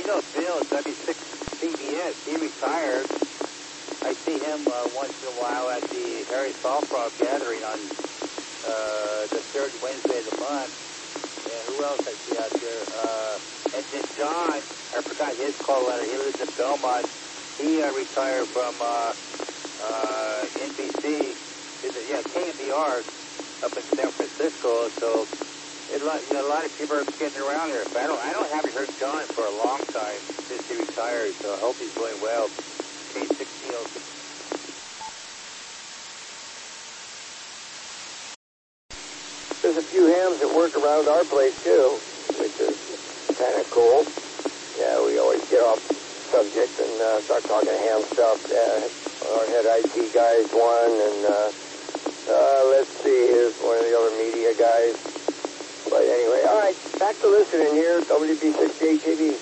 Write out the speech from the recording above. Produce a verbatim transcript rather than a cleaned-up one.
know Bill, W six C B S, he retired. I see him uh, once in a while at the Harry Softball gathering on uh, the third Wednesday of the month. And who else I see out there? Uh, and then John, I forgot his call letter. He lives in Belmont. He uh, retired from uh, uh, N B C. Is it, yeah, K N B R up in San Francisco. So it, you know, a lot of people are getting around here. But I don't, I don't haven't heard John for a long time since he retired. So I hope he's doing well. K sixteen oh six. There's a few hams that work around our place too, which is kind of cool. Yeah, we always get off subject and uh, start talking ham stuff. Uh, our head I T guy's one, and uh, uh, let's see, here's one of the other media guys. But anyway, all right, back to listening here, W B sixty-eight T V.